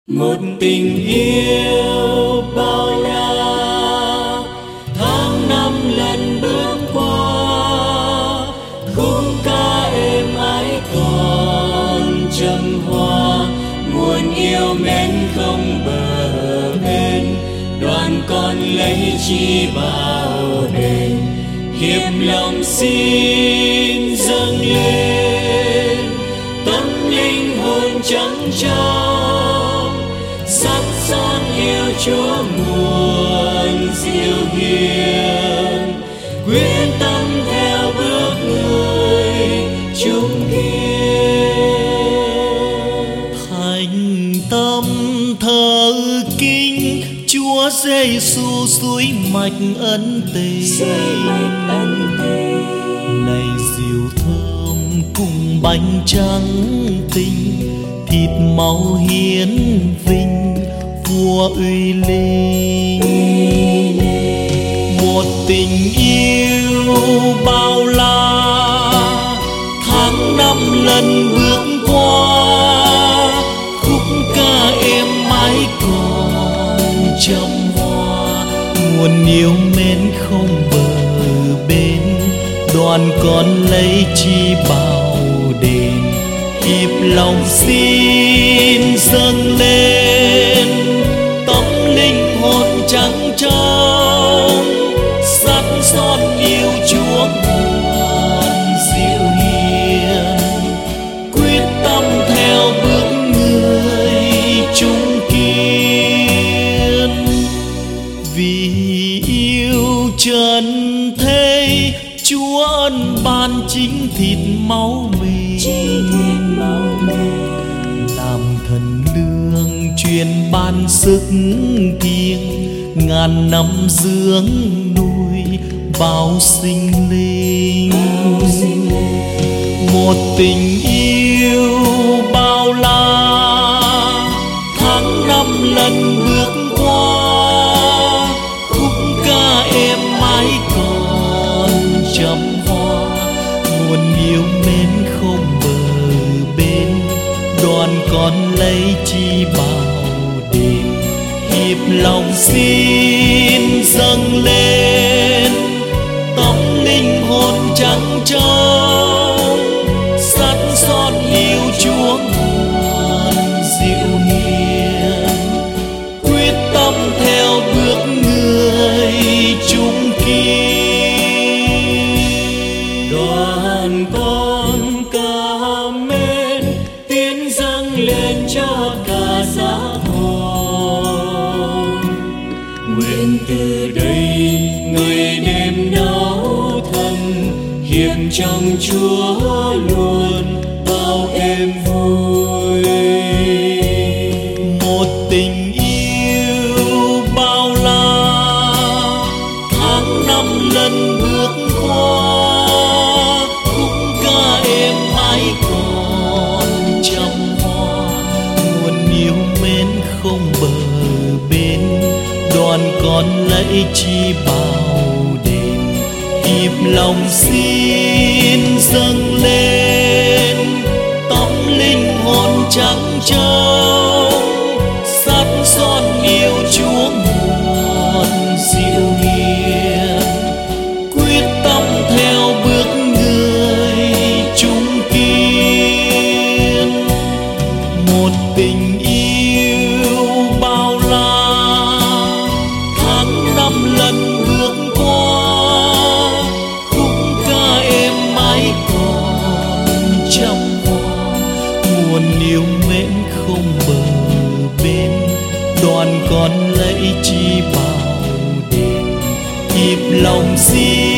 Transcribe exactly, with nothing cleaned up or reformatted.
Một tình yêu bao la, tháng năm lần bước qua, khúc ca êm ái còn trầm hoa. Nguồn yêu mến không bờ bến, đoàn con lấy chi bao đền. Hiệp lòng xin dâng lên, tâm linh hồn trắng trong, sắt son yêu Chúa nguồn diệu hiền. Quyết tâm theo bước người chúng kiên. Thành tâm thờ kính Chúa Giêsu suối mạch ân tình. Này diệu thơm cùng bánh trắng tinh, thịt máu hiến vinh vua uy linh. Một tình yêu bao la, tháng năm lần bước qua, khúc ca êm mãi còn trầm hoa. Nguồn yêu mến không bờ bến, đoàn con lấy chi bao đền. Hiệp lòng xin dâng lên, tâm linh hồn trắng trong, sắt son yêu Chúa nguồn diệu hiền. Quyết tâm theo bước người chúng kiên. Vì yêu trần thế, Chúa ân ban chính thịt máu mình, làm thần lương truyền ban sức thiêng. Ngàn năm dưỡng nuôi bao sinh linh. Một tình yêu bao la, tháng năm lần bước qua, khúc ca êm mãi còn trầm hoa. Nguồn yêu mến không bờ bến, đoàn con lấy chi bao đền. Hiệp lòng xin dâng lên, tâm linh hồn trắng trong, sắt son yêu Chúa nguồn diệu hiền. Quyết tâm theo bước người chúng kiên. Đoàn con ca mến tiến dâng lên cho cả xã hội. Nguyện từ đây người đêm đau thân, hiệp trong Chúa luôn bao êm vui. Một tình yêu bao la, tháng năm lần bước qua, khúc ca êm mãi còn trầm hoa. Nguồn yêu mến không bờ bến, đoàn con lấy chi bao đền. Hiệp lòng xin dâng lên, tâm linh hồn trắng trong, sắt son yêu Chúa nguồn diệu hiền. Quyết tâm theo bước người chúng kiên. Một tình yêu bao la, tháng năm lần bước qua, khúc ca êm mãi còn trầm hoa. Nguồn yêu mến không bờ bến, đoàn con lấy chi bao đền. Hiệp lòng xin